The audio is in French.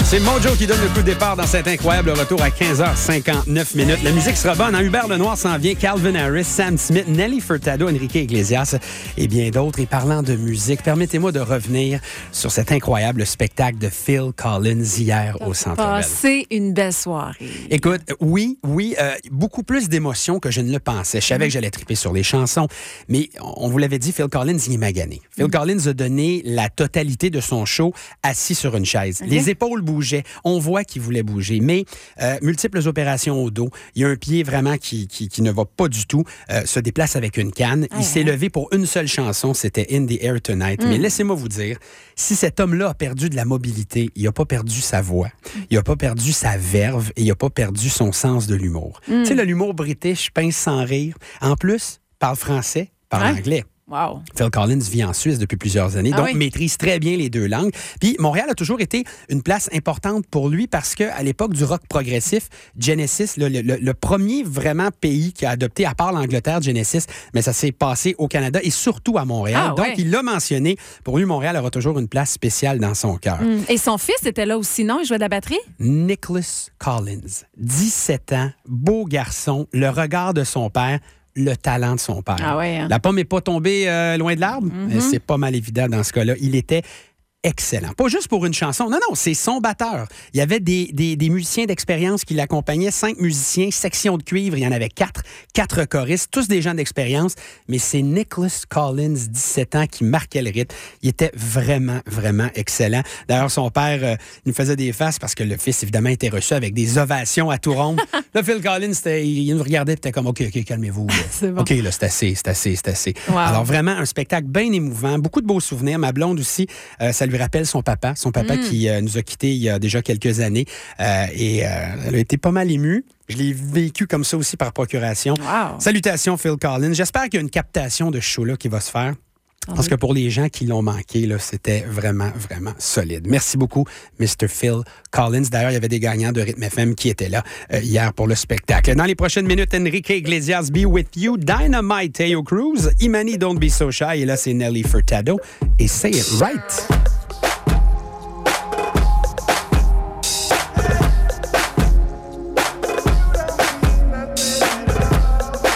C'est Mojo qui donne le coup de départ dans cet incroyable retour à 15h59. La musique sera bonne. Hubert Lenoir s'en vient, Calvin Harris, Sam Smith, Nelly Furtado, Enrique Iglesias et bien d'autres. Et parlant de musique, permettez-moi de revenir sur cet incroyable spectacle de Phil Collins hier au Centre Bell. C'est une belle soirée. Écoute, oui, beaucoup plus d'émotions que je ne le pensais. Je savais que j'allais triper sur les chansons, mais on vous l'avait dit, Phil Collins, il est magané. Phil Collins a donné la totalité de son show assis sur une chaise. Les épaules bougeaient. On voit qu'il voulait bouger, mais multiples opérations au dos. Il y a un pied vraiment qui ne va pas du tout, se déplace avec une canne. Il s'est levé pour une seule chanson, c'était In the Air Tonight. Mais laissez-moi vous dire, si cet homme-là a perdu de la mobilité, il n'a pas perdu sa voix, il n'a pas perdu sa verve et il n'a pas perdu son sens de l'humour. Tu sais, l'humour british, pince sans rire. En plus, parle français, parle anglais. Wow. Phil Collins vit en Suisse depuis plusieurs années, donc maîtrise très bien les deux langues. Puis Montréal a toujours été une place importante pour lui parce qu'à l'époque du rock progressif, Genesis, le premier vraiment pays qui a adopté, à part l'Angleterre, Genesis, mais ça s'est passé au Canada et surtout à Montréal. Donc, il l'a mentionné. Pour lui, Montréal aura toujours une place spéciale dans son cœur. Et son fils était là aussi, non? Il jouait de la batterie? Nicholas Collins, 17 ans, beau garçon, le regard de son père, le talent de son père. La pomme n'est pas tombée loin de l'arbre. C'est pas mal évident dans ce cas-là. Il était excellent. Pas juste pour une chanson. Non, c'est son batteur. Il y avait des musiciens d'expérience qui l'accompagnaient, 5 musiciens, section de cuivre, il y en avait 4 choristes, tous des gens d'expérience, mais c'est Nicholas Collins, 17 ans, qui marquait le rythme. Il était vraiment, vraiment excellent. D'ailleurs, son père il nous faisait des faces parce que le fils, évidemment, était reçu avec des ovations à tout rompre. Là, Phil Collins, il nous regardait et était comme, OK, calmez-vous. C'est bon. OK, là, c'est assez. Wow. Alors, vraiment, un spectacle bien émouvant, beaucoup de beaux souvenirs. Ma blonde aussi, ça lui rappelle son papa qui nous a quittés il y a déjà quelques années et elle a été pas mal émue. Je l'ai vécu comme ça aussi par procuration. Wow. Salutations Phil Collins. J'espère qu'il y a une captation de ce show-là qui va se faire. Parce que pour les gens qui l'ont manqué, là, c'était vraiment, vraiment solide. Merci beaucoup, Mr. Phil Collins. D'ailleurs, il y avait des gagnants de Rythme FM qui étaient là hier pour le spectacle. Dans les prochaines minutes, Enrique Iglesias, Be With You, Dynamite, Teo Cruz, Imani, Don't Be So Shy. Et là, c'est Nelly Furtado et Say It Right.